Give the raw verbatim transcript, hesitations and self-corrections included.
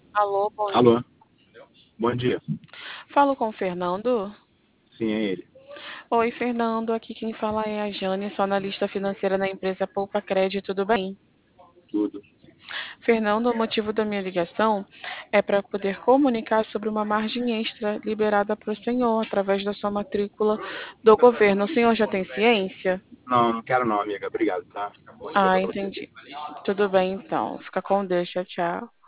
Alô, bom dia. Alô, bom dia. Falo com o Fernando. Sim, é ele. Oi, Fernando. Aqui quem fala é a Jane, sou analista financeira na empresa Poupa Crédito. Tudo bem? Tudo. Fernando, o motivo da minha ligação é para poder comunicar sobre uma margem extra liberada para o senhor através da sua matrícula do governo. O senhor já tem ciência? Não, não quero não, amiga. Obrigado, tá? Bom dia Ah, pra você. entendi. Tudo bem, então. Fica com Deus. Tchau, tchau.